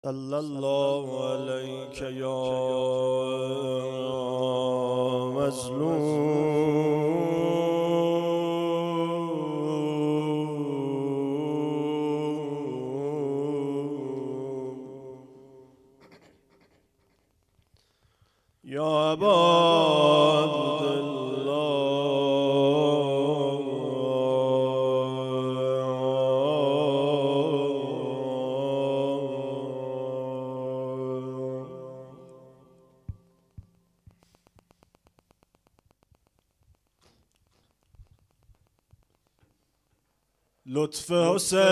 صلی الله علیک یا مظلوم یا ابا لطف حسین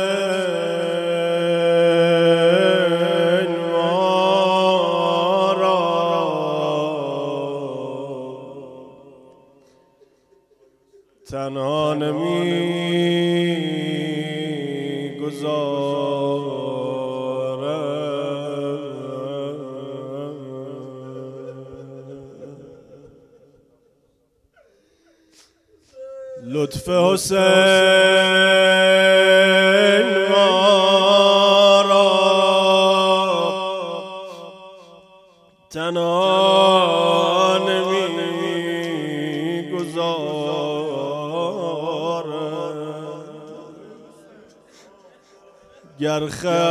ما را تنها نمی‌گذارد. لطف حسین ما را تنها نمی‌گذارد. گر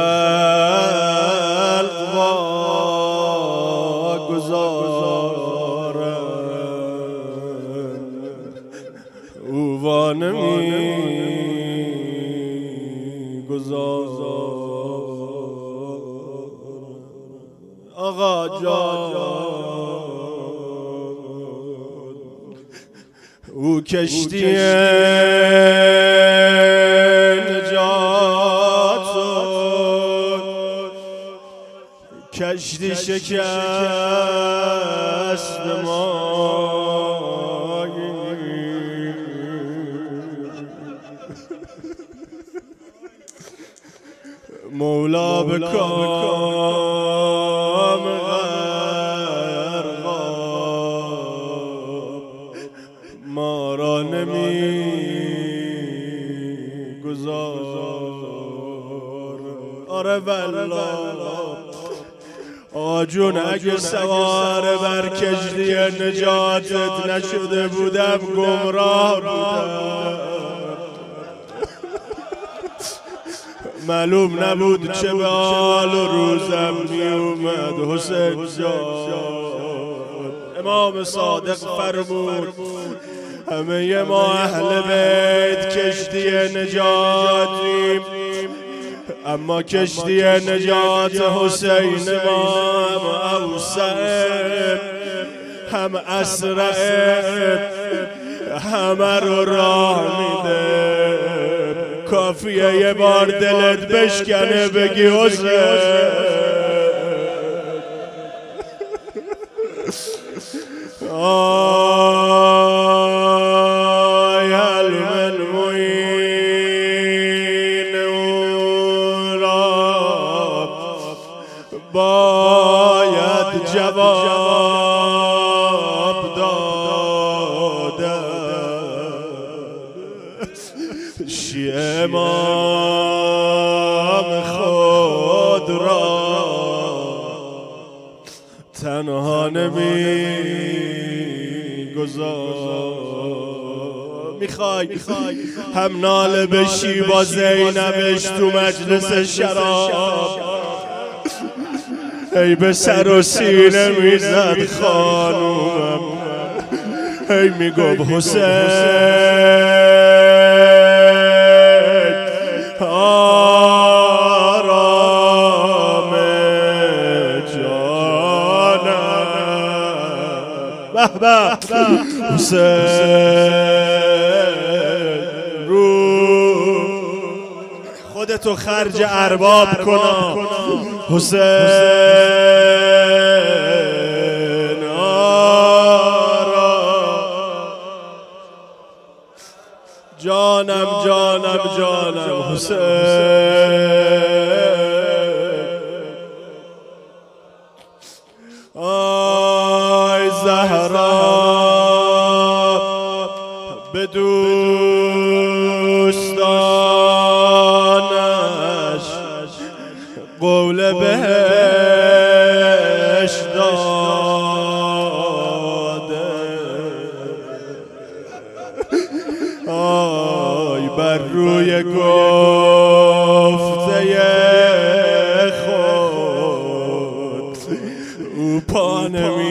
خلق واگذارد او وانمی‌گذارد. آقا جان او کشتی نجات کشتی شکست مایی مولا به کام غرقاب ما را نمی‌گذارد. آره والله آجون اگه سوار بر کشتی نجاتت نشده بودم گمراه بودم. معلوم نبود چه به حال و روزم می اومد. حسین جان امام صادق فرمود همه ما اهل بیت کشتی نجاتیم، اما کشتی نجات حسین ما هم اوسع هم اسرع همه رو راه میده. کافیه یه بار دلت بشکنه بگی حسین. آی حلم المعین او را باید جواب دادن. شیعه امام خود را تنها نمی‌گذارد. میخوای هم ناله بشی با زینبش تو مجلس شراب، ای به سر و سینه میزد خانومم، ای میگفت حسین آرام جانم. به به حسین رو خودتو خرج ارباب کنا. حسین جانم جانم جانم حسین. آی زهرا به دوستانش قول به بهشت داده. آی بر روی گفته خود او پا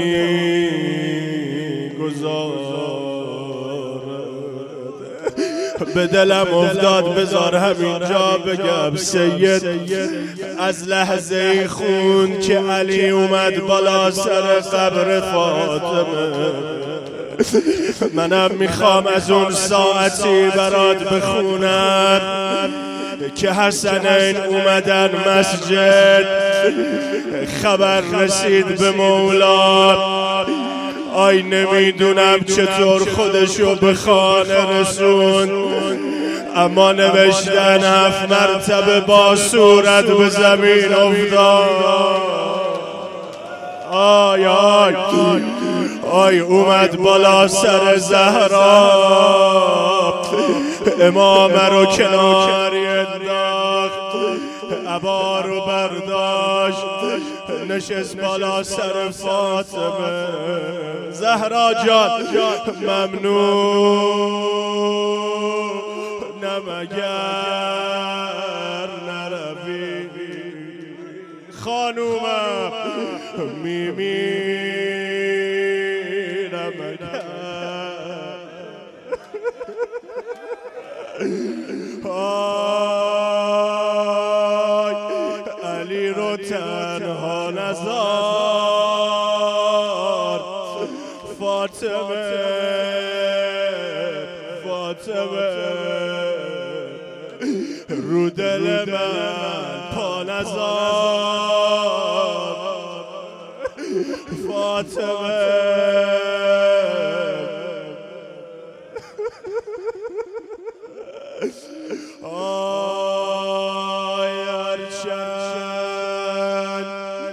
به دلم افتاد بذار همینجا بگم سید از لحظه ای خون که علی اومد بالا سر قبر فاطمه. منم میخوام از اون ساعتی برات بخونم که حسنین اومدن مسجد، خبر رسید به مولا. آی نمیدونم چطور خودشو به خانه رسون، اما نوشتن 7 مرتبه با صورت به زمین افتاد. آی آی آی اومد بالا سر زهرا، امامه رو کناری انداخت، عبا رو برداشت، نشست بالا سر فاطمه. زهرا جان ممنون نمگر نروی، خانومم میمیرم اگر. آی علی رو تنها نذار، فاطمه رو دل من پا نذار، فاطمه. آی هرچند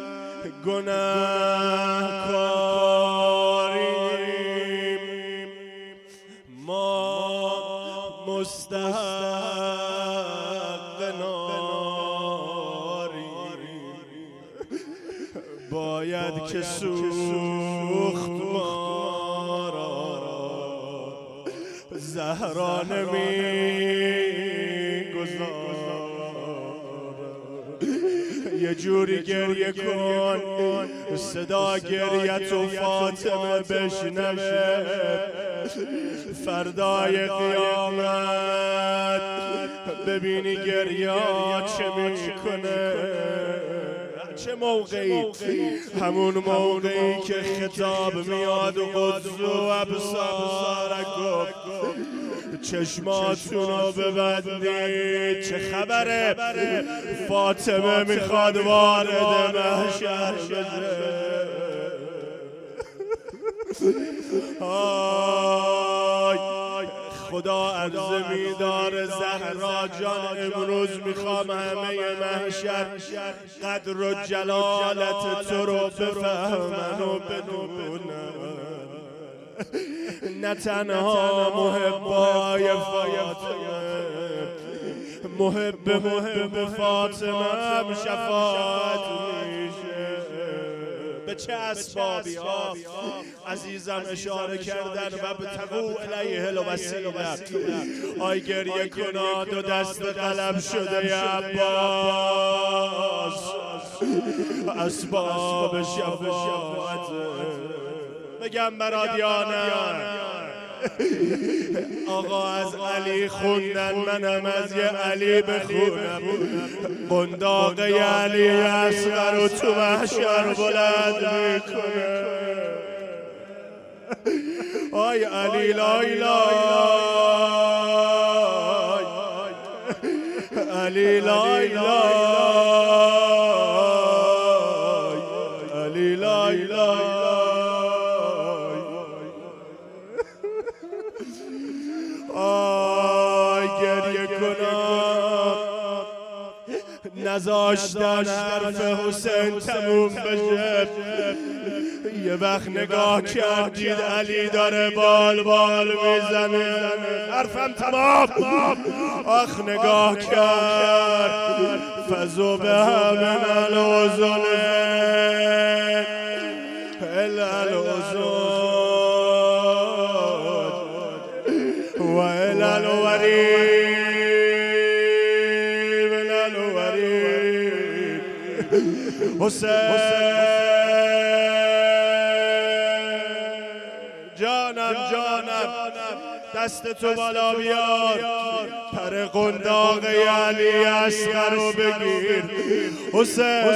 گناهکاریم ما مستحق ناریم، باید که سوخت ما را زهرا نمیگذارد. یه جوری گریه کن صدا گریت و فاطمه بشنوه، فردای قیامت ببینی گریه چه میکنه. چه موقعی؟ همون موقعی که خطاب میاد و قدس و ابصارک گفت چشماتون رو ببندید. چه خبره؟ فاطمه میخواد وارد محشر بشه. خدا عرضه می‌داره زهرا جان امروز میخوام همه محشر قدر و جلالت تو رو بفهمن و بدونن، نه تنها محبای فاطمه، محب فاطمه هم شفاعت میشه. به چه اسبابی ها عزیزم اشاره کردن و به تقو الیه الوسیله. آی گریه کناد و دست قلم شده عباس، اسباب شفاعت بگم برادیانم. آقا از علی خوندن، منم از یه علی بخونم. قنداق علی اصغر رو تو محشر بلند میکنه. آی علی لای لای، علی لای لای، علی لای لای. آی گریه کنم نذاشتن حرف حسین تموم بشه. یه وقت نگاه کردید علی داره بال بال میزنه، حرفم تمام. آخ نگاه کرد فذبح من الأذن إلى الأذن وإلى الوريد إلى الوريد حسین جانم دست تو بالا بیار پر قنداق علی اصغر رو بگیر حسین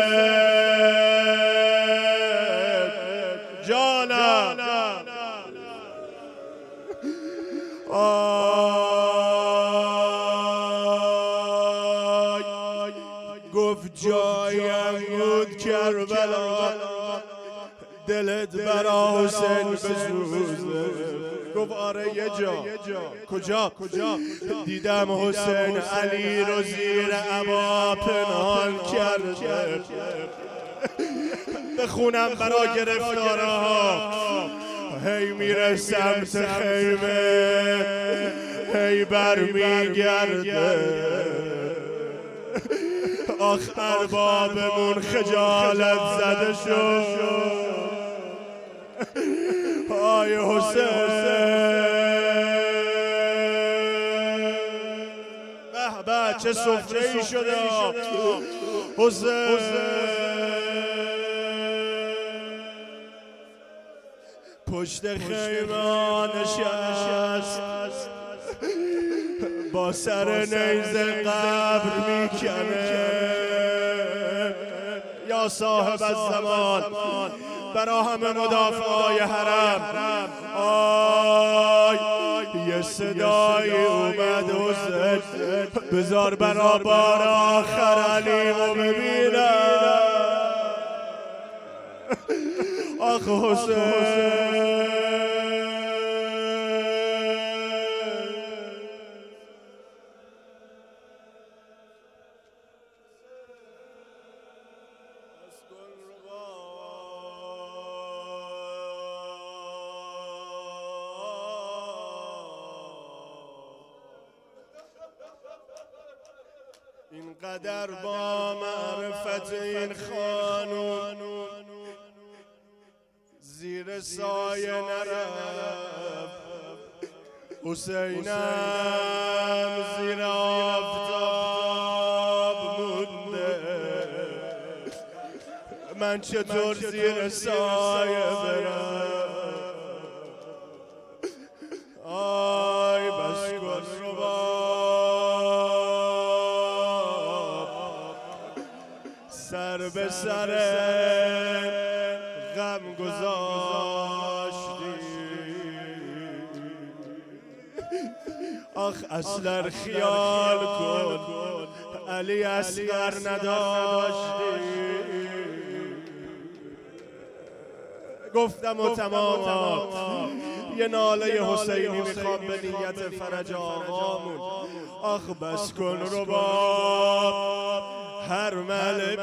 جانم گفت جایم بود کربلا دلت برا حسین بسوزه گفت آره یه جا کجا دیدم حسین علی رو زیر عبا پنهان کرده بخونم برا گرفتارها هی میره سمت خیمه هی برمیگرده آخ اربابمون خجالت زده شد آی حسین به چه سفره‌ای شده حسین پشت خیمه نشست با سر نیزه قبر میکنه یا صاحب الزمان برا همه مدافعای حرم آی یه صدایی اومد حسین بذار برا بار آخر علیمو ببینم آخ حسین اینقدر با معرفت این خانون زیر سایه نرفت حسینم زیر آفتاب مونده من چطور زیر سایه برم آی بس کن سر به سر غم گذاشتی آخ اصلا خیال کن علی اصغر نداشتی گفتم و تمام یه ناله حسینی میخوام به نیت فرج آقامون آخ بس کن رباب هر مل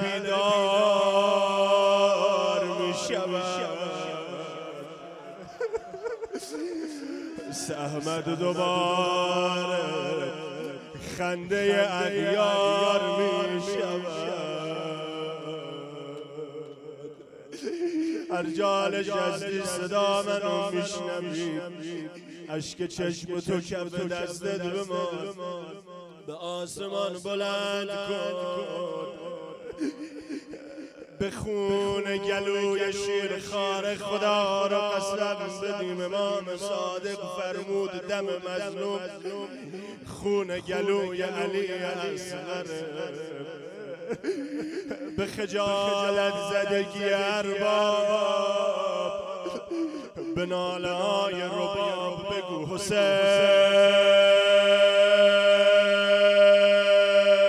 بیدار میشود سهمد دوباره خنده اغیار میشود ارجال جزدی صدا منو میشنوی اشک چشم تو کف دستت بمان به آسمان بلند کن به خون گلوی شیرخوار خدا را قسم بدیم امام صادق فرمود دم مظلوم خون گلوی علی اصغر به خجالت زدگی ارباب به ناله های رباب بگو حسین